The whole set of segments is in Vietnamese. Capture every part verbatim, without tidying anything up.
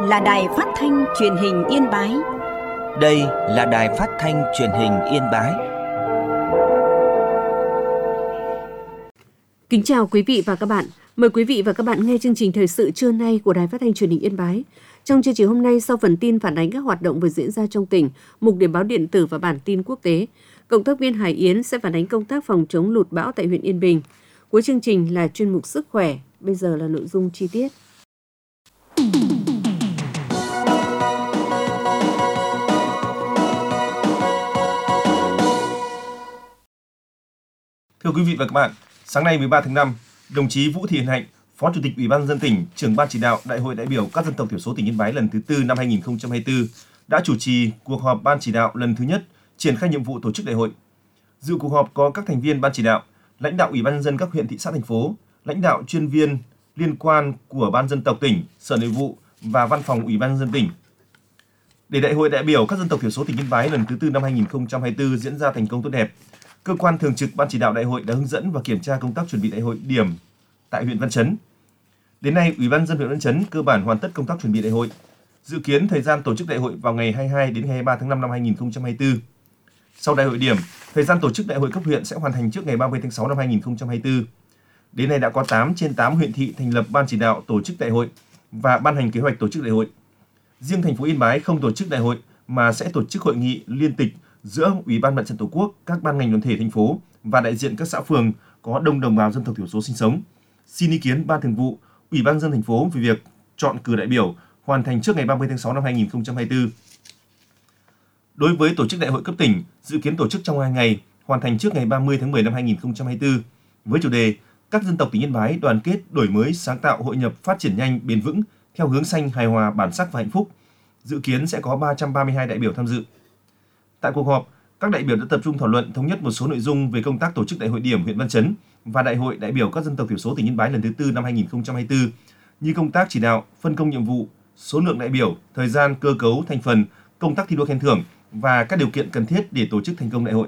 là Đài Phát thanh Truyền hình Yên Bái. Đây là Đài Phát thanh Truyền hình Yên Bái. Kính chào quý vị và các bạn. Mời quý vị và các bạn nghe chương trình thời sự trưa nay của Đài Phát thanh Truyền hình Yên Bái. Trong chương trình hôm nay, sau phần tin phản ánh các hoạt động vừa diễn ra trong tỉnh, mục điểm báo điện tử và bản tin quốc tế, cộng tác viên Hải Yến sẽ phản ánh công tác phòng chống lụt bão tại huyện Yên Bình. Cuối chương trình là chuyên mục sức khỏe. Bây giờ là nội dung chi tiết. Thưa quý vị và các bạn, sáng nay mười ba tháng năm, đồng chí Vũ Thị Hiền Hạnh, Phó Chủ tịch Ủy ban nhân dân tỉnh, trưởng ban chỉ đạo Đại hội đại biểu các dân tộc thiểu số tỉnh Yên Bái lần thứ tư năm hai nghìn không trăm hai mươi tư đã chủ trì cuộc họp ban chỉ đạo lần thứ nhất triển khai nhiệm vụ tổ chức đại hội. Dự cuộc họp có các thành viên ban chỉ đạo, lãnh đạo Ủy ban nhân dân các huyện, thị xã, thành phố, lãnh đạo chuyên viên liên quan của Ban dân tộc tỉnh, Sở Nội vụ và Văn phòng Ủy ban nhân dân tỉnh. Để Đại hội đại biểu các dân tộc thiểu số tỉnh Yên Bái lần thứ tư năm hai nghìn không trăm hai mươi tư diễn ra thành công tốt đẹp, cơ quan thường trực ban chỉ đạo đại hội đã hướng dẫn và kiểm tra công tác chuẩn bị đại hội điểm tại huyện Văn Chấn. Đến nay, Ủy ban nhân dân huyện Văn Chấn cơ bản hoàn tất công tác chuẩn bị đại hội. Dự kiến thời gian tổ chức đại hội vào ngày hai mươi hai đến ngày hai mươi ba tháng năm năm hai nghìn không trăm hai mươi tư. Sau đại hội điểm, thời gian tổ chức đại hội cấp huyện sẽ hoàn thành trước ngày ba mươi tháng sáu năm hai nghìn không trăm hai mươi tư. Đến nay đã có tám trên tám huyện thị thành lập ban chỉ đạo tổ chức đại hội và ban hành kế hoạch tổ chức đại hội. Riêng thành phố Yên Bái không tổ chức đại hội mà sẽ tổ chức hội nghị liên tịch giữa Ủy ban Mặt trận Tổ quốc, các ban ngành đoàn thể thành phố và đại diện các xã phường có đông đồng bào dân tộc thiểu số sinh sống. Xin ý kiến Ban Thường vụ, Ủy ban nhân dân thành phố về việc chọn cử đại biểu hoàn thành trước ngày ba mươi tháng sáu năm hai nghìn không trăm hai mươi tư. Đối với tổ chức đại hội cấp tỉnh, dự kiến tổ chức trong hai ngày, hoàn thành trước ngày ba mươi tháng mười năm hai nghìn không trăm hai mươi tư, với chủ đề các dân tộc tỉnh Yên Bái đoàn kết, đổi mới, sáng tạo, hội nhập, phát triển nhanh, bền vững theo hướng xanh, hài hòa, bản sắc và hạnh phúc. Dự kiến sẽ có ba trăm ba mươi hai đại biểu tham dự. Tại cuộc họp, các đại biểu đã tập trung thảo luận thống nhất một số nội dung về công tác tổ chức đại hội điểm huyện Văn Chấn và đại hội đại biểu các dân tộc thiểu số tỉnh Yên Bái lần thứ tư năm hai nghìn không trăm hai mươi tư, như công tác chỉ đạo, phân công nhiệm vụ, số lượng đại biểu, thời gian, cơ cấu, thành phần, công tác thi đua khen thưởng và các điều kiện cần thiết để tổ chức thành công đại hội.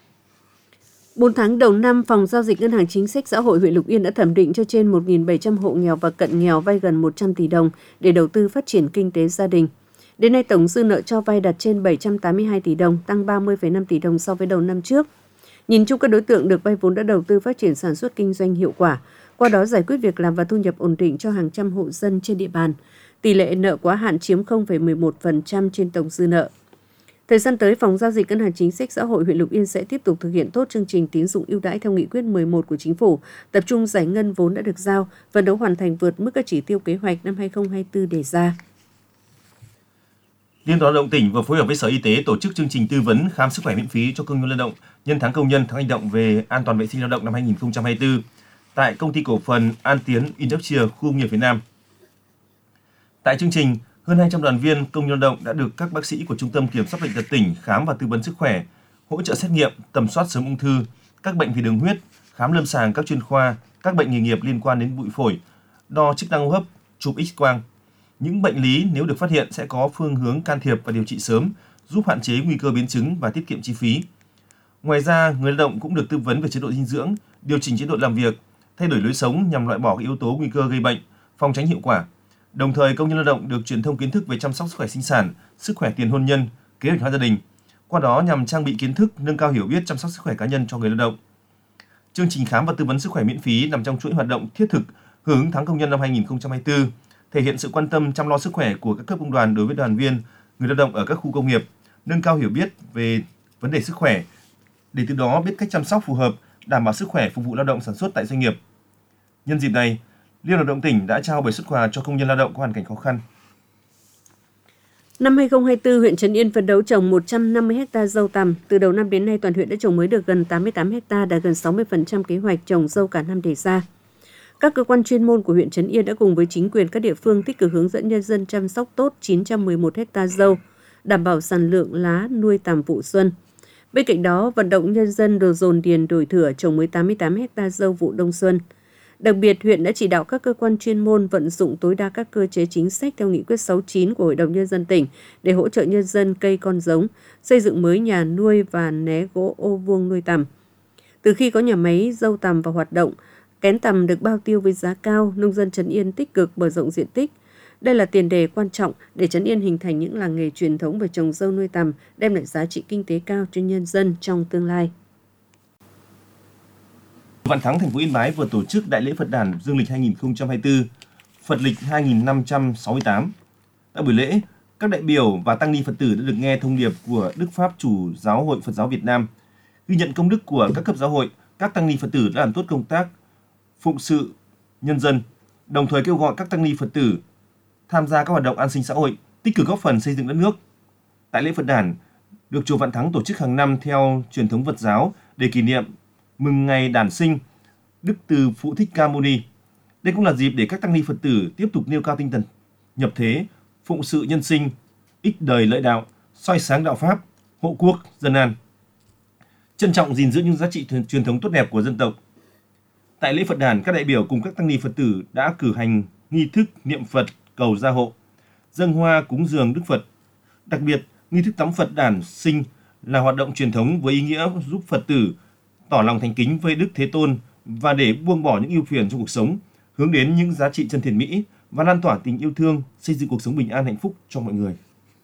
bốn tháng đầu năm, Phòng Giao dịch Ngân hàng Chính sách Xã hội huyện Lục Yên đã thẩm định cho trên một nghìn bảy trăm hộ nghèo và cận nghèo vay gần một trăm tỷ đồng để đầu tư phát triển kinh tế gia đình. Đến nay, tổng dư nợ cho vay đạt trên bảy trăm tám mươi hai tỷ đồng, tăng ba mươi phẩy năm tỷ đồng so với đầu năm trước. Nhìn chung, các đối tượng được vay vốn đã đầu tư phát triển sản xuất kinh doanh hiệu quả, qua đó giải quyết việc làm và thu nhập ổn định cho hàng trăm hộ dân trên địa bàn. Tỷ lệ nợ quá hạn chiếm không phẩy mười một phần trăm trên tổng dư nợ. Thời gian tới, Phòng Giao dịch Ngân hàng Chính sách Xã hội huyện Lục Yên sẽ tiếp tục thực hiện tốt chương trình tín dụng ưu đãi theo nghị quyết mười một của Chính phủ, tập trung giải ngân vốn đã được giao, phấn đấu hoàn thành vượt mức các chỉ tiêu kế hoạch năm hai nghìn không trăm hai mươi tư đề ra. Liên đoàn Lao động tỉnh vừa phối hợp với Sở Y tế tổ chức chương trình tư vấn khám sức khỏe miễn phí cho công nhân lao động nhân tháng công nhân tháng hành động về an toàn vệ sinh lao động năm hai nghìn không trăm hai mươi tư tại công ty cổ phần An Tiến Industrial khu công nghiệp Việt Nam. Tại chương trình, hơn hai trăm đoàn viên công nhân lao động đã được các bác sĩ của Trung tâm Kiểm soát bệnh tật tỉnh khám và tư vấn sức khỏe, hỗ trợ xét nghiệm, tầm soát sớm ung thư, các bệnh về đường huyết, khám lâm sàng các chuyên khoa, các bệnh nghề nghiệp liên quan đến bụi phổi, đo chức năng hô hấp, chụp X-quang. Những bệnh lý nếu được phát hiện sẽ có phương hướng can thiệp và điều trị sớm, giúp hạn chế nguy cơ biến chứng và tiết kiệm chi phí. Ngoài ra, người lao động cũng được tư vấn về chế độ dinh dưỡng, điều chỉnh chế độ làm việc, thay đổi lối sống nhằm loại bỏ các yếu tố nguy cơ gây bệnh, phòng tránh hiệu quả. Đồng thời, công nhân lao động được truyền thông kiến thức về chăm sóc sức khỏe sinh sản, sức khỏe tiền hôn nhân, kế hoạch hóa gia đình. Qua đó nhằm trang bị kiến thức, nâng cao hiểu biết chăm sóc sức khỏe cá nhân cho người lao động. Chương trình khám và tư vấn sức khỏe miễn phí nằm trong chuỗi hoạt động thiết thực hưởng ứng tháng công nhân năm hai nghìn không trăm hai mươi tư, thể hiện sự quan tâm chăm lo sức khỏe của các cấp công đoàn đối với đoàn viên, người lao động ở các khu công nghiệp, nâng cao hiểu biết về vấn đề sức khỏe, để từ đó biết cách chăm sóc phù hợp, đảm bảo sức khỏe phục vụ lao động sản xuất tại doanh nghiệp. Nhân dịp này, Liên đoàn Lao động tỉnh đã trao bảy suất quà cho công nhân lao động có hoàn cảnh khó khăn. Năm hai nghìn không trăm hai mươi tư, huyện Trấn Yên phấn đấu trồng một trăm năm mươi héc ta dâu tằm. Từ đầu năm đến nay, toàn huyện đã trồng mới được gần tám mươi tám héc ta, đạt gần sáu mươi phần trăm kế hoạch trồng dâu cả năm đề ra. Các cơ quan chuyên môn của huyện Trấn Yên đã cùng với chính quyền các địa phương tích cực hướng dẫn nhân dân chăm sóc tốt chín trăm mười một héc ta dâu, đảm bảo sản lượng lá nuôi tằm vụ xuân. Bên cạnh đó, vận động nhân dân đồ dồn điền đổi thửa trồng mới tám mươi tám héc ta dâu vụ đông xuân. Đặc biệt, huyện đã chỉ đạo các cơ quan chuyên môn vận dụng tối đa các cơ chế chính sách theo nghị quyết sáu mươi chín của Hội đồng Nhân dân tỉnh để hỗ trợ nhân dân cây con giống, xây dựng mới nhà nuôi và né gỗ ô vuông nuôi tằm. Từ khi có nhà máy dâu tằm vào hoạt động, kén tằm được bao tiêu với giá cao, nông dân Trấn Yên tích cực mở rộng diện tích. Đây là tiền đề quan trọng để trấn yên hình thành những làng nghề truyền thống về trồng dâu nuôi tằm, đem lại giá trị kinh tế cao cho nhân dân trong tương lai. Vạn Thắng, thành phố Yên Bái vừa tổ chức Đại lễ Phật đản Dương lịch hai nghìn không trăm hai mươi tư, Phật lịch hai nghìn năm trăm sáu mươi tám. Tại buổi lễ, các đại biểu và tăng ni Phật tử đã được nghe thông điệp của Đức Pháp Chủ Giáo hội Phật giáo Việt Nam, ghi nhận công đức của các cấp giáo hội, các tăng ni Phật tử đã làm tốt công tác phụng sự nhân dân, đồng thời kêu gọi các tăng ni Phật tử tham gia các hoạt động an sinh xã hội, tích cực góp phần xây dựng đất nước. Đại lễ Phật đản được chùa Vạn Thắng tổ chức hàng năm theo truyền thống Phật giáo để kỷ niệm mừng ngày đản sinh Đức Từ Phụ Thích Ca Mâu Ni. Đây cũng là dịp để các tăng ni Phật tử tiếp tục nêu cao tinh thần nhập thế, phụng sự nhân sinh, ích đời lợi đạo, soi sáng đạo pháp, hộ quốc dân an, trân trọng gìn giữ những giá trị truyền thống tốt đẹp của dân tộc. Tại lễ Phật đản, các đại biểu cùng các tăng ni Phật tử đã cử hành nghi thức niệm Phật cầu gia hộ, dâng hoa cúng dường Đức Phật. Đặc biệt, nghi thức tắm Phật đản sinh là hoạt động truyền thống với ý nghĩa giúp Phật tử tỏ lòng thành kính với Đức Thế Tôn và để buông bỏ những ưu phiền trong cuộc sống, hướng đến những giá trị chân thiện mỹ và lan tỏa tình yêu thương, xây dựng cuộc sống bình an hạnh phúc cho mọi người.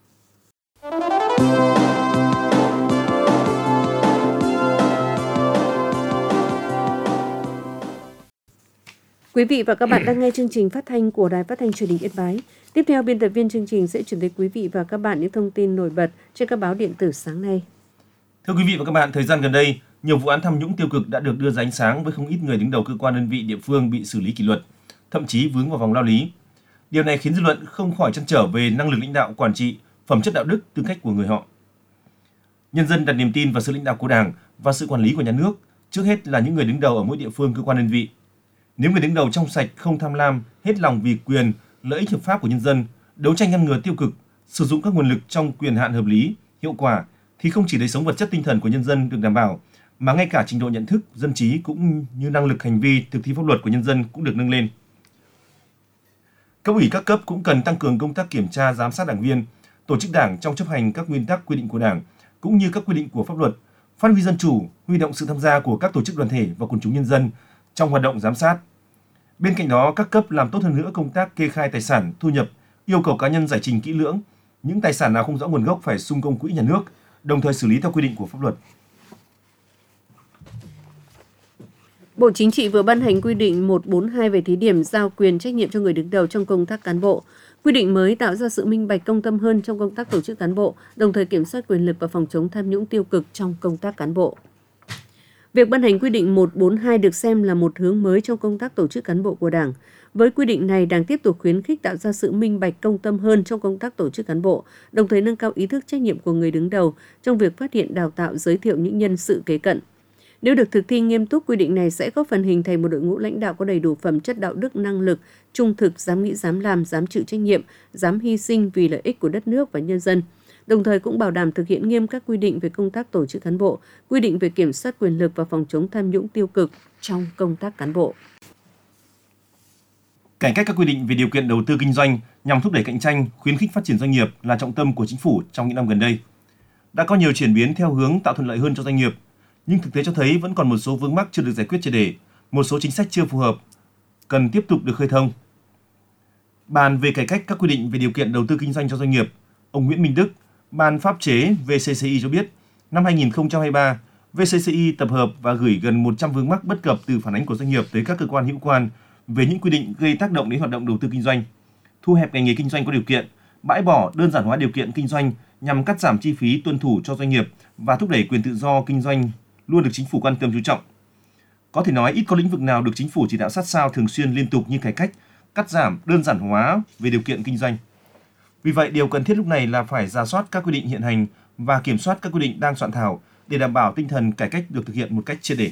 Quý vị và các bạn đang nghe chương trình phát thanh của Đài Phát thanh Truyền hình Yên Bái. Tiếp theo, biên tập viên chương trình sẽ chuyển tới quý vị và các bạn những thông tin nổi bật trên các báo điện tử sáng nay. Thưa quý vị và các bạn, thời gian gần đây, nhiều vụ án tham nhũng tiêu cực đã được đưa ra ánh sáng với không ít người đứng đầu cơ quan đơn vị địa phương bị xử lý kỷ luật, thậm chí vướng vào vòng lao lý. Điều này khiến dư luận không khỏi trăn trở về năng lực lãnh đạo, quản trị, phẩm chất đạo đức, tư cách của người họ. Nhân dân đặt niềm tin vào sự lãnh đạo của Đảng và sự quản lý của nhà nước, trước hết là những người đứng đầu ở mỗi địa phương, cơ quan đơn vị. Nếu người đứng đầu trong sạch, không tham lam, hết lòng vì quyền, lợi ích hợp pháp của nhân dân, đấu tranh ngăn ngừa tiêu cực, sử dụng các nguồn lực trong quyền hạn hợp lý, hiệu quả, thì không chỉ đời sống vật chất tinh thần của nhân dân được đảm bảo, mà ngay cả trình độ nhận thức, dân trí cũng như năng lực hành vi thực thi pháp luật của nhân dân cũng được nâng lên. Cấp ủy các cấp cũng cần tăng cường công tác kiểm tra, giám sát đảng viên, tổ chức đảng trong chấp hành các nguyên tắc quy định của Đảng cũng như các quy định của pháp luật, phát huy dân chủ, huy động sự tham gia của các tổ chức đoàn thể và quần chúng nhân dân trong hoạt động giám sát. Bên cạnh đó, các cấp làm tốt hơn nữa công tác kê khai tài sản, thu nhập, yêu cầu cá nhân giải trình kỹ lưỡng, những tài sản nào không rõ nguồn gốc phải sung công quỹ nhà nước, đồng thời xử lý theo quy định của pháp luật. Bộ Chính trị vừa ban hành quy định một trăm bốn mươi hai về thí điểm giao quyền trách nhiệm cho người đứng đầu trong công tác cán bộ. Quy định mới tạo ra sự minh bạch, công tâm hơn trong công tác tổ chức cán bộ, đồng thời kiểm soát quyền lực và phòng chống tham nhũng tiêu cực trong công tác cán bộ. Việc ban hành quy định một trăm bốn mươi hai được xem là một hướng mới trong công tác tổ chức cán bộ của Đảng. Với quy định này, Đảng tiếp tục khuyến khích tạo ra sự minh bạch, công tâm hơn trong công tác tổ chức cán bộ, đồng thời nâng cao ý thức trách nhiệm của người đứng đầu trong việc phát hiện, đào tạo, giới thiệu những nhân sự kế cận. Nếu được thực thi nghiêm túc, quy định này sẽ góp phần hình thành một đội ngũ lãnh đạo có đầy đủ phẩm chất đạo đức, năng lực, trung thực, dám nghĩ, dám làm, dám chịu trách nhiệm, dám hy sinh vì lợi ích của đất nước và nhân dân. Đồng thời cũng bảo đảm thực hiện nghiêm các quy định về công tác tổ chức cán bộ, quy định về kiểm soát quyền lực và phòng chống tham nhũng tiêu cực trong công tác cán bộ. Cải cách các quy định về điều kiện đầu tư kinh doanh nhằm thúc đẩy cạnh tranh, khuyến khích phát triển doanh nghiệp là trọng tâm của chính phủ trong những năm gần đây. Đã có nhiều chuyển biến theo hướng tạo thuận lợi hơn cho doanh nghiệp, nhưng thực tế cho thấy vẫn còn một số vướng mắc chưa được giải quyết triệt để, một số chính sách chưa phù hợp, cần tiếp tục được khơi thông. Bàn về cải cách các quy định về điều kiện đầu tư kinh doanh cho doanh nghiệp, ông Nguyễn Minh Đức, Ban pháp chế vê xê xê i cho biết, năm hai nghìn không trăm hai mươi ba, vê xê xê i tập hợp và gửi gần một trăm vướng mắc bất cập từ phản ánh của doanh nghiệp tới các cơ quan hữu quan về những quy định gây tác động đến hoạt động đầu tư kinh doanh, thu hẹp ngành nghề kinh doanh có điều kiện, bãi bỏ đơn giản hóa điều kiện kinh doanh nhằm cắt giảm chi phí tuân thủ cho doanh nghiệp và thúc đẩy quyền tự do kinh doanh luôn được chính phủ quan tâm chú trọng. Có thể nói ít có lĩnh vực nào được chính phủ chỉ đạo sát sao, thường xuyên, liên tục như cải cách, cắt giảm, đơn giản hóa về điều kiện kinh doanh. Vì vậy, điều cần thiết lúc này là phải rà soát các quy định hiện hành và kiểm soát các quy định đang soạn thảo để đảm bảo tinh thần cải cách được thực hiện một cách triệt để.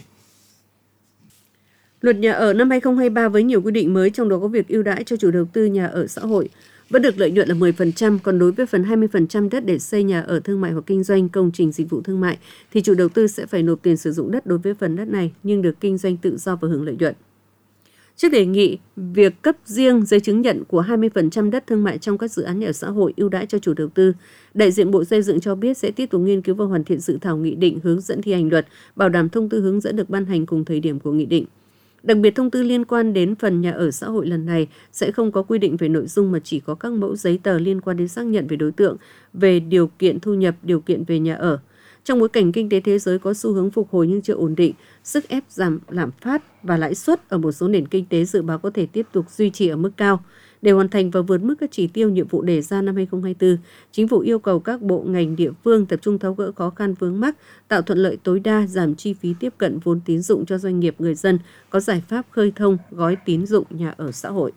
Luật nhà ở năm hai nghìn không trăm hai mươi ba với nhiều quy định mới, trong đó có việc ưu đãi cho chủ đầu tư nhà ở xã hội vẫn được lợi nhuận là mười phần trăm, còn đối với phần hai mươi phần trăm đất để xây nhà ở thương mại hoặc kinh doanh, công trình dịch vụ thương mại thì chủ đầu tư sẽ phải nộp tiền sử dụng đất đối với phần đất này nhưng được kinh doanh tự do và hưởng lợi nhuận. Trước đề nghị việc cấp riêng giấy chứng nhận của hai mươi phần trăm đất thương mại trong các dự án nhà ở xã hội ưu đãi cho chủ đầu tư, đại diện Bộ Xây dựng cho biết sẽ tiếp tục nghiên cứu và hoàn thiện dự thảo nghị định hướng dẫn thi hành luật, bảo đảm thông tư hướng dẫn được ban hành cùng thời điểm của nghị định. Đặc biệt, thông tư liên quan đến phần nhà ở xã hội lần này sẽ không có quy định về nội dung mà chỉ có các mẫu giấy tờ liên quan đến xác nhận về đối tượng, về điều kiện thu nhập, điều kiện về nhà ở. Trong bối cảnh kinh tế thế giới có xu hướng phục hồi nhưng chưa ổn định, sức ép giảm lạm phát và lãi suất ở một số nền kinh tế dự báo có thể tiếp tục duy trì ở mức cao. Để hoàn thành và vượt mức các chỉ tiêu nhiệm vụ đề ra năm hai không hai tư, Chính phủ yêu cầu các bộ ngành địa phương tập trung tháo gỡ khó khăn vướng mắc, tạo thuận lợi tối đa, giảm chi phí tiếp cận vốn tín dụng cho doanh nghiệp người dân, có giải pháp khơi thông gói tín dụng nhà ở xã hội.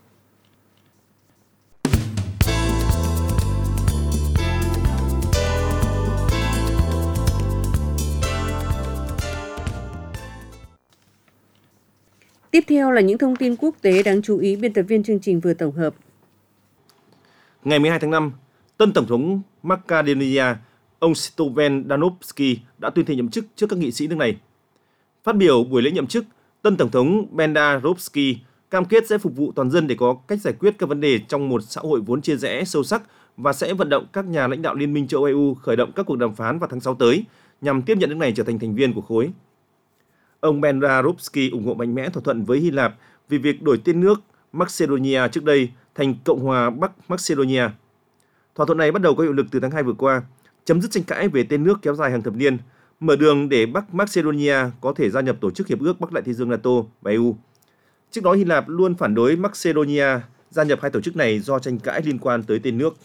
Tiếp theo là những thông tin quốc tế đáng chú ý biên tập viên chương trình vừa tổng hợp. Ngày mười hai tháng năm, tân Tổng thống Macedonia, ông Slobodan Danovsky đã tuyên thệ nhậm chức trước các nghị sĩ nước này. Phát biểu buổi lễ nhậm chức, tân Tổng thống Danovsky cam kết sẽ phục vụ toàn dân để có cách giải quyết các vấn đề trong một xã hội vốn chia rẽ sâu sắc và sẽ vận động các nhà lãnh đạo Liên minh châu Âu e u khởi động các cuộc đàm phán vào tháng sáu tới nhằm tiếp nhận nước này trở thành thành viên của khối. Ông Danovsky ủng hộ mạnh mẽ thỏa thuận với Hy Lạp vì việc đổi tên nước Macedonia trước đây thành Cộng hòa Bắc Macedonia. Thỏa thuận này bắt đầu có hiệu lực từ tháng hai vừa qua, chấm dứt tranh cãi về tên nước kéo dài hàng thập niên, mở đường để Bắc Macedonia có thể gia nhập Tổ chức Hiệp ước Bắc Đại Tây Dương NATO và e u. Trước đó, Hy Lạp luôn phản đối Macedonia gia nhập hai tổ chức này do tranh cãi liên quan tới tên nước.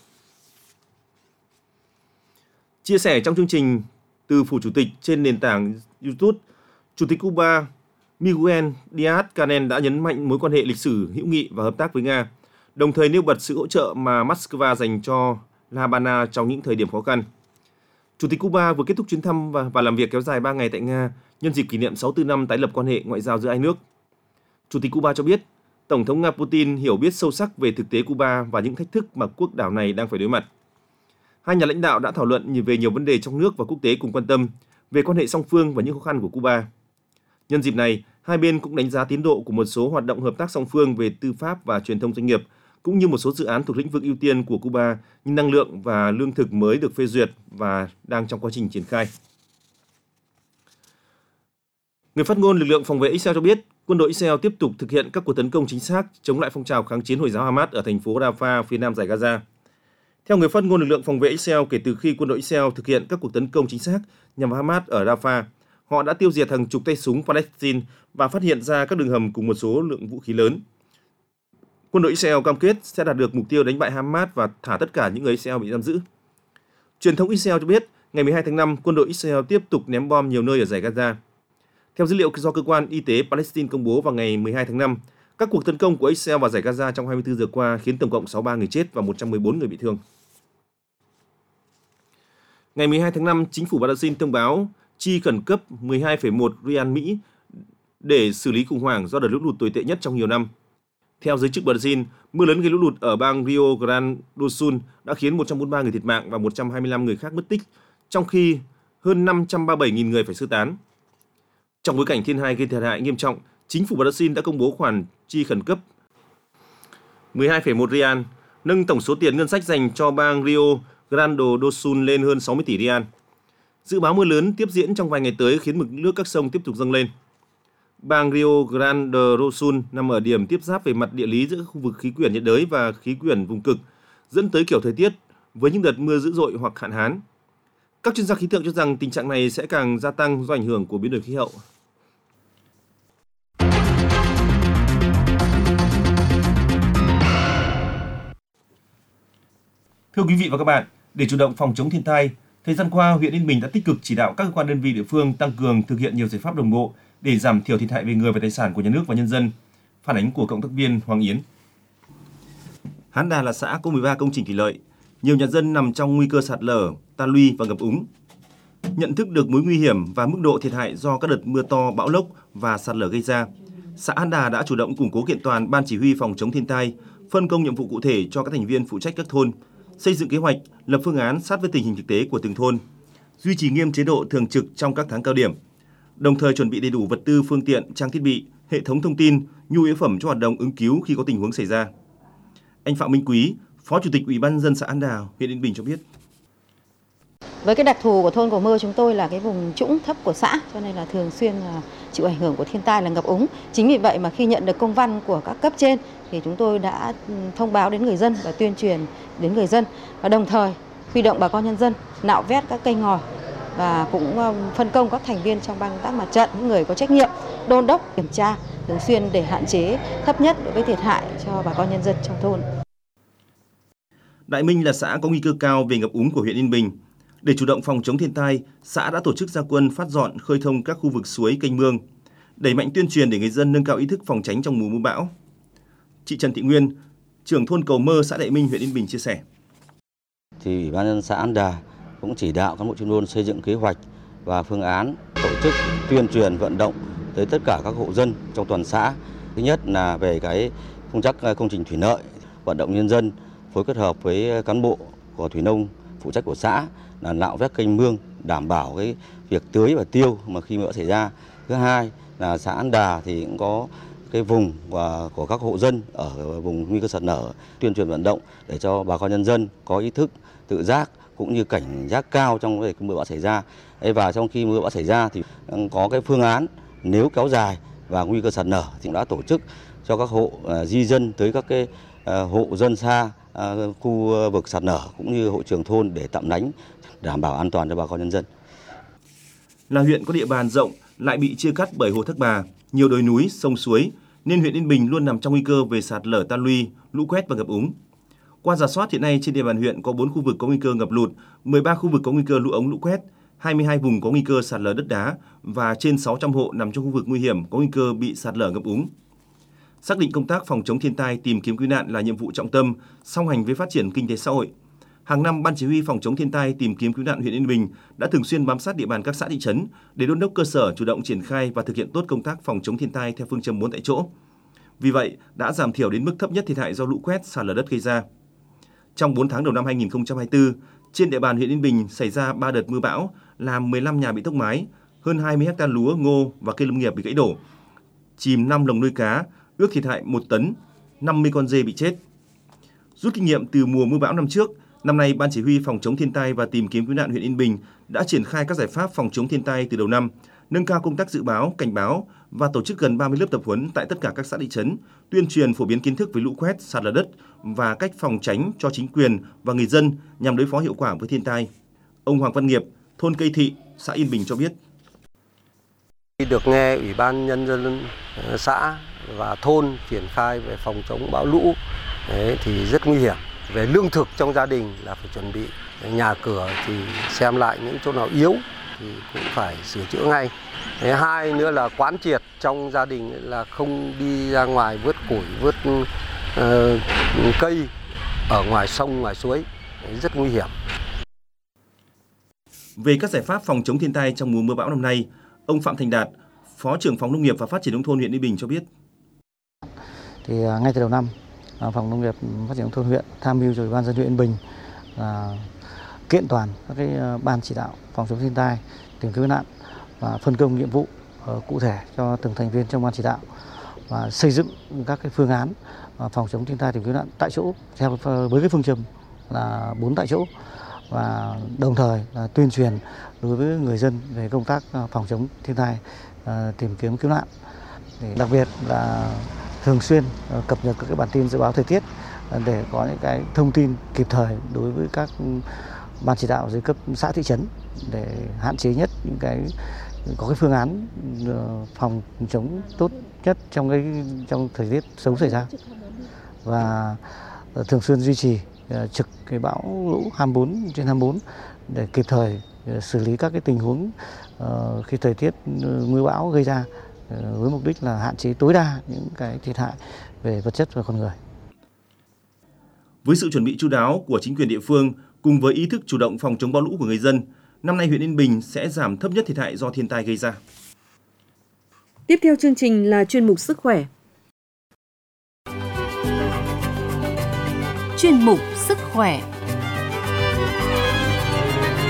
Chia sẻ trong chương trình từ Phủ Chủ tịch trên nền tảng YouTube, Chủ tịch Cuba Miguel Díaz-Canel đã nhấn mạnh mối quan hệ lịch sử hữu nghị và hợp tác với Nga, đồng thời nêu bật sự hỗ trợ mà Moscow dành cho La Habana trong những thời điểm khó khăn. Chủ tịch Cuba vừa kết thúc chuyến thăm và, và làm việc kéo dài ba ngày tại Nga nhân dịp kỷ niệm sáu mươi tư năm tái lập quan hệ ngoại giao giữa hai nước. Chủ tịch Cuba cho biết, Tổng thống Nga Putin hiểu biết sâu sắc về thực tế Cuba và những thách thức mà quốc đảo này đang phải đối mặt. Hai nhà lãnh đạo đã thảo luận về nhiều vấn đề trong nước và quốc tế cùng quan tâm về quan hệ song phương và những khó khăn của Cuba. Nhân dịp này, hai bên cũng đánh giá tiến độ của một số hoạt động hợp tác song phương về tư pháp và truyền thông doanh nghiệp, cũng như một số dự án thuộc lĩnh vực ưu tiên của Cuba như năng lượng và lương thực mới được phê duyệt và đang trong quá trình triển khai. Người phát ngôn lực lượng phòng vệ Israel cho biết, quân đội Israel tiếp tục thực hiện các cuộc tấn công chính xác chống lại phong trào kháng chiến Hồi giáo Hamas ở thành phố Rafah, phía nam dải Gaza. Theo người phát ngôn lực lượng phòng vệ Israel, kể từ khi quân đội Israel thực hiện các cuộc tấn công chính xác nhằm vào Hamas ở Rafah, họ đã tiêu diệt hàng chục tay súng Palestine và phát hiện ra các đường hầm cùng một số lượng vũ khí lớn. Quân đội Israel cam kết sẽ đạt được mục tiêu đánh bại Hamas và thả tất cả những người Israel bị giam giữ. Truyền thông Israel cho biết, ngày mười hai tháng năm, quân đội Israel tiếp tục ném bom nhiều nơi ở dải Gaza. Theo dữ liệu do cơ quan y tế Palestine công bố vào ngày mười hai tháng năm, các cuộc tấn công của Israel vào dải Gaza trong hai mươi tư giờ qua khiến tổng cộng sáu mươi ba người chết và một trăm mười bốn người bị thương. Ngày mười hai tháng năm, chính phủ Brazil thông báo chi khẩn cấp mười hai phẩy một Real Mỹ để xử lý khủng hoảng do đợt lũ lụt tồi tệ nhất trong nhiều năm. Theo giới chức Brazil, mưa lớn gây lũ lụt ở bang Rio Grande do Sul đã khiến một trăm bốn mươi ba người thiệt mạng và một trăm hai mươi lăm người khác mất tích, trong khi hơn năm trăm ba mươi bảy nghìn người phải sơ tán. Trong bối cảnh thiên tai gây thiệt hại nghiêm trọng, chính phủ Brazil đã công bố khoản chi khẩn cấp mười hai phẩy một Real, nâng tổng số tiền ngân sách dành cho bang Rio Grande do Sul lên hơn sáu mươi tỷ Real. Dự báo mưa lớn tiếp diễn trong vài ngày tới khiến mực nước các sông tiếp tục dâng lên. Bang Rio Grande do Sul nằm ở điểm tiếp giáp về mặt địa lý giữa khu vực khí quyển nhiệt đới và khí quyển vùng cực, dẫn tới kiểu thời tiết với những đợt mưa dữ dội hoặc hạn hán. Các chuyên gia khí tượng cho rằng tình trạng này sẽ càng gia tăng do ảnh hưởng của biến đổi khí hậu. Thưa quý vị và các bạn, để chủ động phòng chống thiên tai, thời gian qua, huyện Yên Bình đã tích cực chỉ đạo các cơ quan đơn vị địa phương tăng cường thực hiện nhiều giải pháp đồng bộ để giảm thiểu thiệt hại về người và tài sản của nhà nước và nhân dân. Phản ánh của cộng tác viên Hoàng Yến. Hán Đà là xã có mười ba công trình thủy lợi, nhiều nhà dân nằm trong nguy cơ sạt lở, ta luy và ngập úng. Nhận thức được mối nguy hiểm và mức độ thiệt hại do các đợt mưa to, bão lốc và sạt lở gây ra, xã Hán Đà đã chủ động củng cố kiện toàn ban chỉ huy phòng chống thiên tai, phân công nhiệm vụ cụ thể cho các thành viên phụ trách các thôn, xây dựng kế hoạch, lập phương án sát với tình hình thực tế của từng thôn, duy trì nghiêm chế độ thường trực trong các tháng cao điểm, đồng thời chuẩn bị đầy đủ vật tư, phương tiện, trang thiết bị, hệ thống thông tin, nhu yếu phẩm cho hoạt động ứng cứu khi có tình huống xảy ra. Anh Phạm Minh Quý, Phó Chủ tịch Ủy ban nhân dân xã An Đào, huyện Yên Bình cho biết. Với cái đặc thù của thôn Cầu Mơ chúng tôi là cái vùng trũng thấp của xã, cho nên là thường xuyên là chịu ảnh hưởng của thiên tai là ngập úng. Chính vì vậy mà khi nhận được công văn của các cấp trên thì chúng tôi đã thông báo đến người dân và tuyên truyền đến người dân, và đồng thời huy động bà con nhân dân nạo vét các cây ngòi và cũng phân công các thành viên trong ban công tác mặt trận, những người có trách nhiệm đôn đốc kiểm tra thường xuyên để hạn chế thấp nhất đối với thiệt hại cho bà con nhân dân trong thôn. Đại Minh là xã có nguy cơ cao về ngập úng của huyện Yên Bình. Để chủ động phòng chống thiên tai, xã đã tổ chức ra quân phát dọn khơi thông các khu vực suối, kênh mương, đẩy mạnh tuyên truyền để người dân nâng cao ý thức phòng tránh trong mùa mưa bão. Chị Trần Thị Nguyên, trưởng thôn Cầu Mơ, xã Đại Minh, huyện Yên Bình chia sẻ. Thì Ủy ban nhân dân xã An Đà cũng chỉ đạo cán bộ chuyên môn xây dựng kế hoạch và phương án tổ chức tuyên truyền vận động tới tất cả các hộ dân trong toàn xã. Thứ nhất là về cái công tác công trình thủy lợi, vận động nhân dân phối kết hợp với cán bộ của thủy nông phụ trách của xã là nạo vét kênh mương, đảm bảo cái việc tưới và tiêu mà khi mưa xảy ra. Thứ hai là xã An Đà thì cũng có cái vùng và của các hộ dân ở vùng nguy cơ sạt lở, tuyên truyền vận động để cho bà con nhân dân có ý thức tự giác cũng như cảnh giác cao trong cái mưa bão xảy ra. Và trong khi mưa bão xảy ra thì có cái phương án nếu kéo dài và nguy cơ sạt lở thì cũng đã tổ chức cho các hộ di dân tới các cái hộ dân xa khu vực sạt lở cũng như hộ trưởng thôn để tạm lánh, đảm bảo an toàn cho bà con nhân dân. Là huyện có địa bàn rộng lại bị chia cắt bởi Hồ Thác Bà, nhiều đồi núi, sông suối nên huyện Yên Bình luôn nằm trong nguy cơ về sạt lở ta luy, lũ quét và ngập úng. Qua rà soát hiện nay trên địa bàn huyện có bốn khu vực có nguy cơ ngập lụt, mười ba khu vực có nguy cơ lũ ống lũ quét, hai mươi hai vùng có nguy cơ sạt lở đất đá và trên sáu trăm hộ nằm trong khu vực nguy hiểm có nguy cơ bị sạt lở ngập úng. Xác định công tác phòng chống thiên tai, tìm kiếm cứu nạn là nhiệm vụ trọng tâm song hành với phát triển kinh tế xã hội. Hàng năm, Ban Chỉ huy phòng chống thiên tai, tìm kiếm cứu nạn huyện Yên Bình đã thường xuyên bám sát địa bàn các xã thị trấn để đôn đốc cơ sở chủ động triển khai và thực hiện tốt công tác phòng chống thiên tai theo phương châm bốn tại chỗ. Vì vậy, đã giảm thiểu đến mức thấp nhất thiệt hại do lũ quét, sạt lở đất gây ra. Trong bốn tháng đầu năm hai nghìn không trăm hai mươi tư, trên địa bàn huyện Yên Bình xảy ra ba đợt mưa bão, làm mười lăm nhà bị tốc mái, hơn hai mươi héc ta lúa, ngô và cây lâm nghiệp bị gãy đổ, chìm năm lồng nuôi cá, ước thiệt hại một tấn, năm mươi con dê bị chết. Rút kinh nghiệm từ mùa mưa bão năm trước, năm nay Ban Chỉ huy phòng chống thiên tai và tìm kiếm cứu nạn huyện Yên Bình đã triển khai các giải pháp phòng chống thiên tai từ đầu năm, nâng cao công tác dự báo, cảnh báo và tổ chức gần ba mươi lớp tập huấn tại tất cả các xã thị trấn, tuyên truyền phổ biến kiến thức về lũ quét, sạt lở đất và cách phòng tránh cho chính quyền và người dân nhằm đối phó hiệu quả với thiên tai. Ông Hoàng Văn Nghiệp, thôn Cây Thị, xã Yên Bình cho biết. Được nghe Ủy ban Nhân dân xã và thôn triển khai về phòng chống bão lũ đấy, thì rất nguy hiểm. Về lương thực trong gia đình là phải chuẩn bị, nhà cửa thì xem lại những chỗ nào yếu thì cũng phải sửa chữa ngay. Thứ hai nữa là quán triệt trong gia đình là không đi ra ngoài vớt củi, vớt uh, cây ở ngoài sông, ngoài suối, đấy, rất nguy hiểm. Về các giải pháp phòng chống thiên tai trong mùa mưa bão năm nay, ông Phạm Thành Đạt, Phó trưởng Phòng Nông nghiệp và Phát triển nông thôn huyện Yên Bình cho biết. Thì ngay từ đầu năm, Phòng Nông nghiệp Phát triển nông thôn huyện tham mưu cho Ủy ban nhân dân huyện Yên Bình là kiện toàn các cái ban chỉ đạo phòng chống thiên tai, tìm kiếm cứu nạn và phân công nhiệm vụ cụ thể cho từng thành viên trong ban chỉ đạo và xây dựng các cái phương án phòng chống thiên tai tìm kiếm cứu nạn tại chỗ theo với cái phương châm là bốn tại chỗ, và đồng thời là tuyên truyền đối với người dân về công tác phòng chống thiên tai, tìm kiếm cứu nạn. Đặc biệt là thường xuyên cập nhật các cái bản tin dự báo thời tiết để có những cái thông tin kịp thời đối với các ban chỉ đạo dưới cấp xã thị trấn để hạn chế nhất những cái có cái phương án phòng chống tốt nhất trong cái trong thời tiết xấu xảy ra, và thường xuyên duy trì trực cái bão lũ hai mươi bốn trên hai mươi bốn để kịp thời xử lý các cái tình huống uh, khi thời tiết mưa bão gây ra, uh, với mục đích là hạn chế tối đa những cái thiệt hại về vật chất và con người. Với sự chuẩn bị chu đáo của chính quyền địa phương cùng với ý thức chủ động phòng chống bão lũ của người dân, năm nay huyện Yên Bình sẽ giảm thấp nhất thiệt hại do thiên tai gây ra. Tiếp theo chương trình là chuyên mục sức khỏe. Chuyên mục sức khỏe.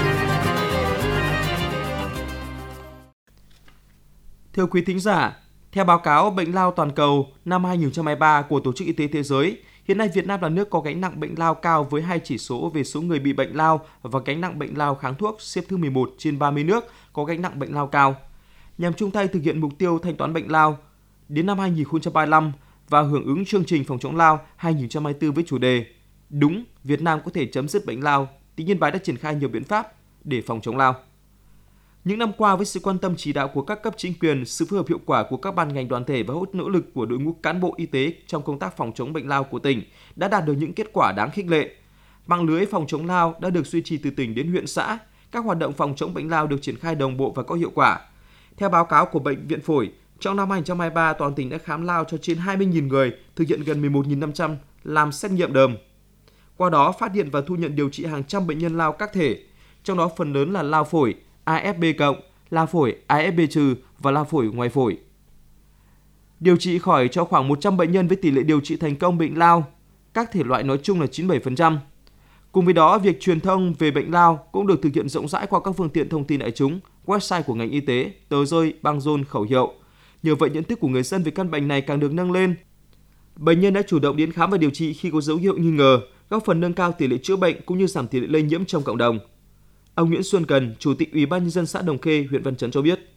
Thưa quý thính giả, Theo báo cáo Bệnh lao toàn cầu năm hai không hai ba của Tổ chức Y tế Thế giới, hiện nay Việt Nam là nước có gánh nặng bệnh lao cao với hai chỉ số về số người bị bệnh lao và gánh nặng bệnh lao kháng thuốc xếp thứ mười một trên ba mươi nước có gánh nặng bệnh lao cao. Nhằm chung tay thực hiện mục tiêu thanh toán bệnh lao đến năm hai không ba lăm và hưởng ứng chương trình phòng chống lao hai không hai tư với chủ đề Đúng, Việt Nam có thể chấm dứt bệnh lao, tỉnh Yên Bái đã triển khai nhiều biện pháp để phòng chống lao. Những năm qua, với sự quan tâm chỉ đạo của các cấp chính quyền, sự phối hợp hiệu quả của các ban ngành đoàn thể và nỗ lực của đội ngũ cán bộ y tế trong công tác phòng chống bệnh lao của tỉnh đã đạt được những kết quả đáng khích lệ. Mạng lưới phòng chống lao đã được duy trì từ tỉnh đến huyện xã. Các hoạt động phòng chống bệnh lao được triển khai đồng bộ và có hiệu quả. Theo báo cáo của Bệnh viện Phổi, trong năm hai không hai ba, toàn tỉnh đã khám lao cho trên hai mươi nghìn người, thực hiện gần mười một nghìn năm trăm làm xét nghiệm đờm. Qua đó, phát hiện và thu nhận điều trị hàng trăm bệnh nhân lao các thể, trong đó phần lớn là lao phổi, a ép bê cộng, lao phổi, a ép bê trừ và lao phổi ngoài phổi. Điều trị khỏi cho khoảng một trăm bệnh nhân với tỷ lệ điều trị thành công bệnh lao, các thể loại nói chung là chín mươi bảy phần trăm. Cùng với đó, việc truyền thông về bệnh lao cũng được thực hiện rộng rãi qua các phương tiện thông tin đại chúng, website của ngành y tế, tờ rơi, băng rôn, khẩu hiệu. Nhờ vậy, nhận thức của người dân về căn bệnh này càng được nâng lên. Bệnh nhân đã chủ động đến khám và điều trị khi có dấu hiệu nghi ngờ, góp phần nâng cao tỷ lệ chữa bệnh cũng như giảm tỷ lệ lây nhiễm trong cộng đồng. Ông Nguyễn Xuân Cần, Chủ tịch Ủy ban nhân dân xã Đồng Khê, huyện Văn Chấn cho biết.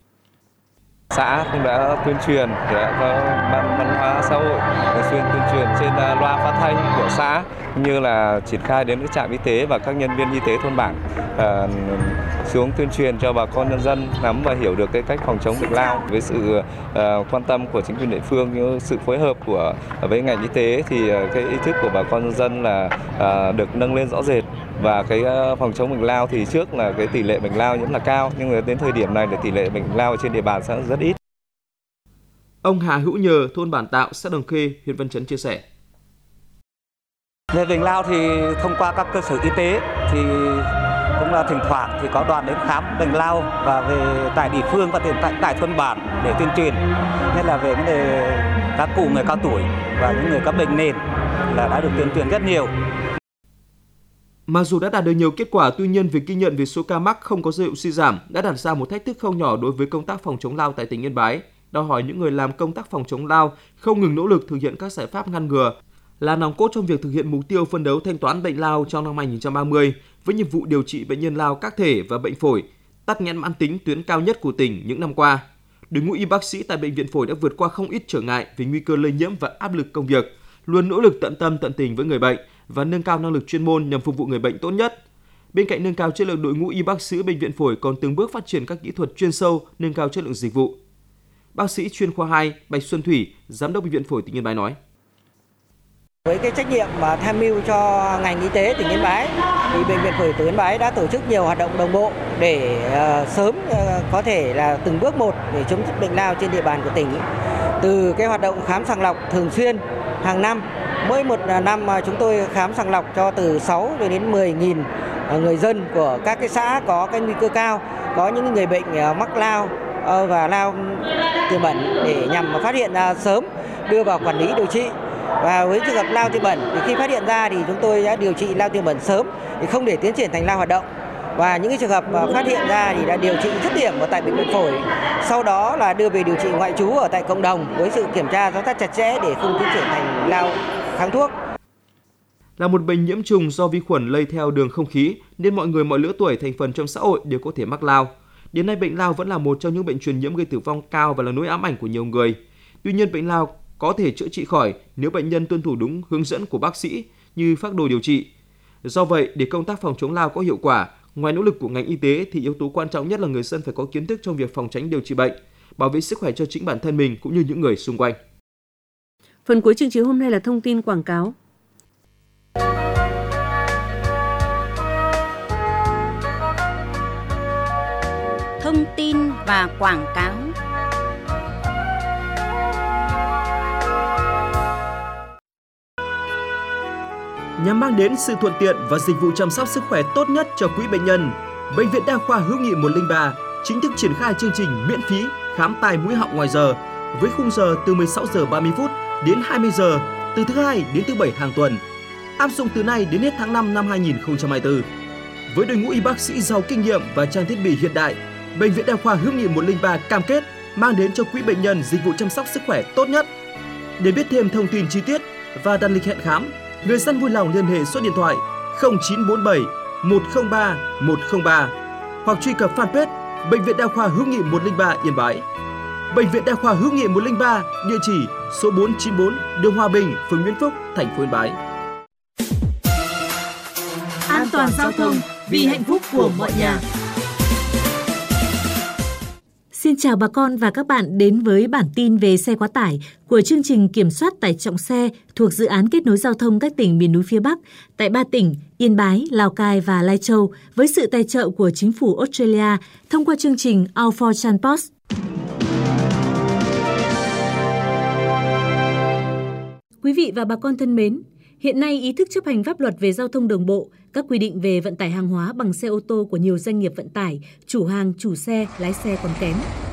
Xã cũng đã tuyên truyền, đã có ban văn hóa xã hội thường xuyên tuyên truyền trên loa phát thanh của xã, như là triển khai đến các trạm y tế và các nhân viên y tế thôn bản à, xuống tuyên truyền cho bà con nhân dân nắm và hiểu được cái cách phòng chống bệnh lao. Với sự à, quan tâm của chính quyền địa phương, như sự phối hợp của với ngành y tế thì cái ý thức của bà con nhân dân là à, được nâng lên rõ rệt. Và cái phòng chống bệnh lao thì trước là cái tỷ lệ bệnh lao nhiễm là cao, nhưng mà đến thời điểm này là tỷ lệ bệnh lao trên địa bàn xã rất ít. Ông Hà Hữu Nhờ, thôn Bản Tạo, xã Đồng Khê, huyện Văn Chấn chia sẻ. Về bệnh lao thì thông qua các cơ sở y tế thì cũng là thỉnh thoảng thì có đoàn đến khám bệnh lao và về tại địa phương và tại tại thôn bản để tuyên truyền, nhất là về vấn đề các cụ người cao tuổi và những người có bệnh nền là đã được tuyên truyền rất nhiều. Mặc dù đã đạt được nhiều kết quả, tuy nhiên việc ghi nhận về số ca mắc không có dấu hiệu suy giảm đã đặt ra một thách thức không nhỏ đối với công tác phòng chống lao tại tỉnh Yên Bái. Đòi hỏi những người làm công tác phòng chống lao không ngừng nỗ lực thực hiện các giải pháp ngăn ngừa, là nòng cốt trong việc thực hiện mục tiêu phấn đấu thanh toán bệnh lao trong năm hai không ba mươi với nhiệm vụ điều trị bệnh nhân lao các thể và bệnh phổi, tắc nghẽn mãn tính tuyến cao nhất của tỉnh những năm qua. Đội ngũ y bác sĩ tại bệnh viện phổi đã vượt qua không ít trở ngại về nguy cơ lây nhiễm và áp lực công việc, luôn nỗ lực tận tâm tận tình với người bệnh và nâng cao năng lực chuyên môn nhằm phục vụ người bệnh tốt nhất. Bên cạnh nâng cao chất lượng đội ngũ y bác sĩ, bệnh viện phổi còn từng bước phát triển các kỹ thuật chuyên sâu, nâng cao chất lượng dịch vụ. Bác sĩ chuyên khoa hai Bạch Xuân Thủy, giám đốc bệnh viện phổi tỉnh Yên Bái nói: Với cái trách nhiệm mà tham mưu cho ngành y tế tỉnh Yên Bái, thì bệnh viện phổi tỉnh Yên Bái đã tổ chức nhiều hoạt động đồng bộ để uh, sớm uh, có thể là từng bước một để chống dịch bệnh lao trên địa bàn của tỉnh. Từ cái hoạt động khám sàng lọc thường xuyên hàng năm, mỗi một năm mà chúng tôi khám sàng lọc cho từ sáu đến mười nghìn người dân của các cái xã có cái nguy cơ cao, có những người bệnh mắc lao và lao tiềm ẩn để nhằm phát hiện ra sớm, đưa vào quản lý điều trị. Và với trường hợp lao tiềm ẩn thì khi phát hiện ra thì chúng tôi đã điều trị lao tiềm ẩn sớm thì không để tiến triển thành lao hoạt động. Và những cái trường hợp mà phát hiện ra thì đã điều trị dứt điểm ở tại bệnh viện phổi, sau đó là đưa về điều trị ngoại trú ở tại cộng đồng với sự kiểm tra giám sát chặt chẽ để không tiến triển thành lao kháng thuốc. Là một bệnh nhiễm trùng do vi khuẩn lây theo đường không khí nên mọi người mọi lứa tuổi thành phần trong xã hội đều có thể mắc lao. Đến nay bệnh lao vẫn là một trong những bệnh truyền nhiễm gây tử vong cao và là nỗi ám ảnh của nhiều người. Tuy nhiên bệnh lao có thể chữa trị khỏi nếu bệnh nhân tuân thủ đúng hướng dẫn của bác sĩ như phác đồ điều trị. Do vậy, để công tác phòng chống lao có hiệu quả, ngoài nỗ lực của ngành y tế thì yếu tố quan trọng nhất là người dân phải có kiến thức trong việc phòng tránh điều trị bệnh, bảo vệ sức khỏe cho chính bản thân mình cũng như những người xung quanh. Phần cuối chương trình hôm nay là thông tin quảng cáo. Thông tin và quảng cáo. Nhằm mang đến sự thuận tiện và dịch vụ chăm sóc sức khỏe tốt nhất cho quý bệnh nhân, Bệnh viện Đa khoa Hữu nghị một không ba chính thức triển khai chương trình miễn phí khám tai mũi họng ngoài giờ với khung giờ từ mười sáu giờ ba mươi phút đến hai mươi giờ từ thứ hai đến thứ bảy hàng tuần, áp dụng từ nay đến hết tháng năm năm hai nghìn không trăm hai mươi tư. Với đội ngũ y bác sĩ giàu kinh nghiệm và trang thiết bị hiện đại, Bệnh viện Đa khoa Hữu nghị một không ba cam kết mang đến cho quỹ bệnh nhân dịch vụ chăm sóc sức khỏe tốt nhất. Để biết thêm thông tin chi tiết và đặt lịch hẹn khám, người dân vui lòng liên hệ số điện thoại không chín bốn bảy một không ba một không ba hoặc truy cập fanpage Bệnh viện Đa khoa Hữu nghị một không ba Yên Bái. Bệnh viện Đa khoa Hữu nghị một không ba, địa chỉ số bốn chín bốn đường Hòa Bình, phường Nguyễn Phúc, thành phố Yên Bái. An toàn giao thông vì hạnh phúc của mọi nhà. Xin chào bà con và các bạn đến với bản tin về xe quá tải của chương trình kiểm soát tải trọng xe thuộc dự án kết nối giao thông các tỉnh miền núi phía Bắc tại ba tỉnh Yên Bái, Lào Cai và Lai Châu với sự tài trợ của chính phủ Australia thông qua chương trình Out for Transport. Quý vị và bà con thân mến, hiện nay ý thức chấp hành pháp luật về giao thông đường bộ, các quy định về vận tải hàng hóa bằng xe ô tô của nhiều doanh nghiệp vận tải, chủ hàng, chủ xe, lái xe còn kém.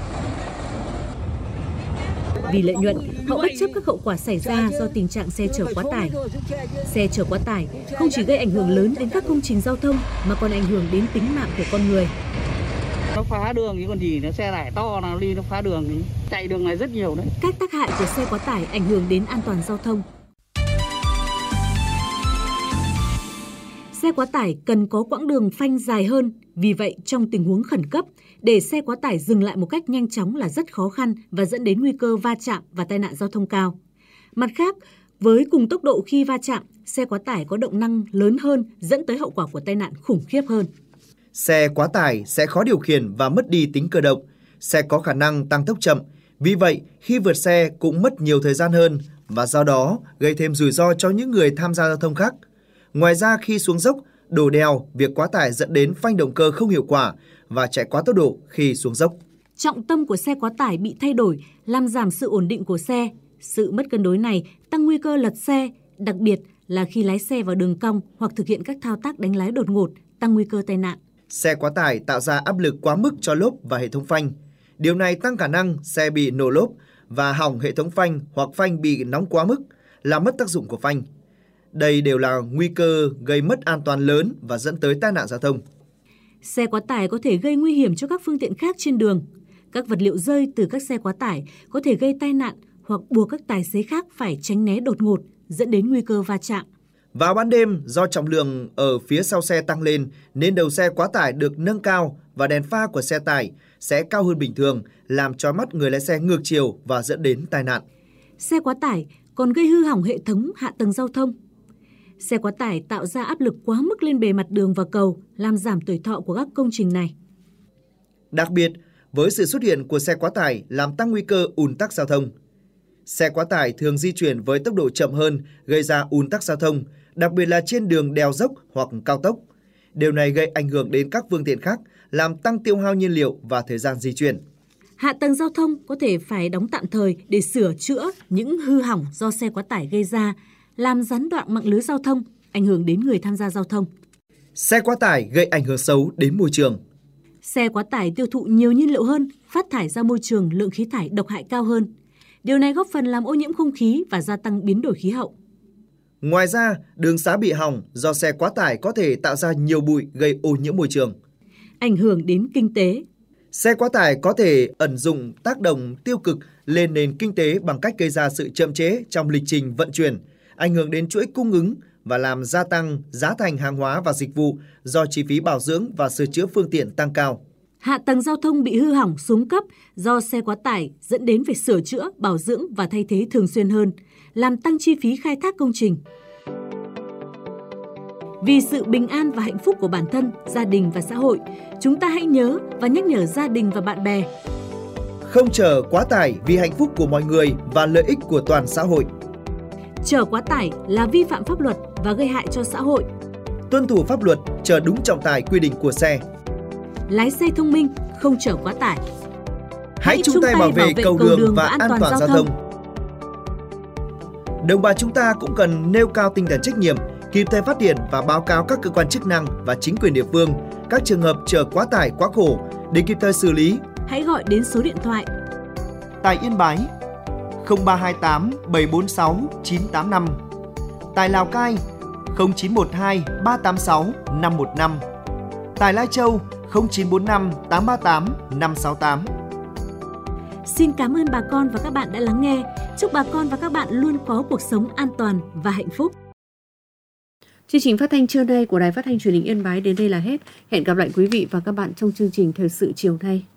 Vì lợi nhuận, họ bất chấp các hậu quả xảy ra do tình trạng xe chở quá tải. Xe chở quá tải không chỉ gây ảnh hưởng lớn đến các công trình giao thông mà còn ảnh hưởng đến tính mạng của con người. Nó phá đường chứ còn gì, nó xe tải to nào đi nó phá đường, chạy đường này rất nhiều đấy. Các tác hại của xe quá tải ảnh hưởng đến an toàn giao thông. Xe quá tải cần có quãng đường phanh dài hơn, vì vậy trong tình huống khẩn cấp, để xe quá tải dừng lại một cách nhanh chóng là rất khó khăn và dẫn đến nguy cơ va chạm và tai nạn giao thông cao. Mặt khác, với cùng tốc độ khi va chạm, xe quá tải có động năng lớn hơn dẫn tới hậu quả của tai nạn khủng khiếp hơn. Xe quá tải sẽ khó điều khiển và mất đi tính cơ động, xe có khả năng tăng tốc chậm, vì vậy khi vượt xe cũng mất nhiều thời gian hơn và do đó gây thêm rủi ro cho những người tham gia giao thông khác. Ngoài ra khi xuống dốc, đổ đèo, việc quá tải dẫn đến phanh động cơ không hiệu quả và chạy quá tốc độ khi xuống dốc. Trọng tâm của xe quá tải bị thay đổi, làm giảm sự ổn định của xe. Sự mất cân đối này tăng nguy cơ lật xe, đặc biệt là khi lái xe vào đường cong hoặc thực hiện các thao tác đánh lái đột ngột, tăng nguy cơ tai nạn. Xe quá tải tạo ra áp lực quá mức cho lốp và hệ thống phanh. Điều này tăng khả năng xe bị nổ lốp và hỏng hệ thống phanh hoặc phanh bị nóng quá mức, làm mất tác dụng của phanh. Đây đều là nguy cơ gây mất an toàn lớn và dẫn tới tai nạn giao thông. Xe quá tải có thể gây nguy hiểm cho các phương tiện khác trên đường. Các vật liệu rơi từ các xe quá tải có thể gây tai nạn hoặc buộc các tài xế khác phải tránh né đột ngột, dẫn đến nguy cơ va chạm. Vào ban đêm, do trọng lượng ở phía sau xe tăng lên nên đầu xe quá tải được nâng cao và đèn pha của xe tải sẽ cao hơn bình thường, làm chói mắt người lái xe ngược chiều và dẫn đến tai nạn. Xe quá tải còn gây hư hỏng hệ thống hạ tầng giao thông. Xe quá tải tạo ra áp lực quá mức lên bề mặt đường và cầu, làm giảm tuổi thọ của các công trình này. Đặc biệt, với sự xuất hiện của xe quá tải làm tăng nguy cơ ùn tắc giao thông. Xe quá tải thường di chuyển với tốc độ chậm hơn, gây ra ùn tắc giao thông, đặc biệt là trên đường đèo dốc hoặc cao tốc. Điều này gây ảnh hưởng đến các phương tiện khác, làm tăng tiêu hao nhiên liệu và thời gian di chuyển. Hạ tầng giao thông có thể phải đóng tạm thời để sửa chữa những hư hỏng do xe quá tải gây ra, làm gián đoạn mạng lưới giao thông, ảnh hưởng đến người tham gia giao thông. Xe quá tải gây ảnh hưởng xấu đến môi trường. Xe quá tải tiêu thụ nhiều nhiên liệu hơn, phát thải ra môi trường lượng khí thải độc hại cao hơn. Điều này góp phần làm ô nhiễm không khí và gia tăng biến đổi khí hậu. Ngoài ra, đường xá bị hỏng do xe quá tải có thể tạo ra nhiều bụi gây ô nhiễm môi trường. Ảnh hưởng đến kinh tế. Xe quá tải có thể ẩn dụng tác động tiêu cực lên nền kinh tế bằng cách gây ra sự chậm trễ trong lịch trình vận chuyển, ảnh hưởng đến chuỗi cung ứng và làm gia tăng giá thành hàng hóa và dịch vụ do chi phí bảo dưỡng và sửa chữa phương tiện tăng cao. Hạ tầng giao thông bị hư hỏng xuống cấp do xe quá tải dẫn đến phải sửa chữa, bảo dưỡng và thay thế thường xuyên hơn, làm tăng chi phí khai thác công trình. Vì sự bình an và hạnh phúc của bản thân, gia đình và xã hội, chúng ta hãy nhớ và nhắc nhở gia đình và bạn bè. Không chở quá tải vì hạnh phúc của mọi người và lợi ích của toàn xã hội. Chở quá tải là vi phạm pháp luật và gây hại cho xã hội. Tuân thủ pháp luật, chở đúng trọng tải quy định của xe. Lái xe thông minh, không chở quá tải. Hãy chung tay bảo vệ cầu đường, đường và an toàn, toàn giao thông. thông. Đồng bào chúng ta cũng cần nêu cao tinh thần trách nhiệm, kịp thời phát hiện và báo cáo các cơ quan chức năng và chính quyền địa phương các trường hợp chở quá tải quá khổ để kịp thời xử lý. Hãy gọi đến số điện thoại tại Yên Bái không ba hai tám bảy bốn sáu chín tám năm, tại Lào Cai không chín một hai ba tám sáu năm một năm, tại Lai Châu không chín bốn năm tám ba tám năm sáu tám. Xin cảm ơn bà con và các bạn đã lắng nghe. Chúc bà con và các bạn luôn có cuộc sống an toàn và hạnh phúc. Chương trình phát thanh trưa nay của Đài Phát thanh Truyền hình Yên Bái đến đây là hết. Hẹn gặp lại quý vị và các bạn trong chương trình Thời sự chiều nay.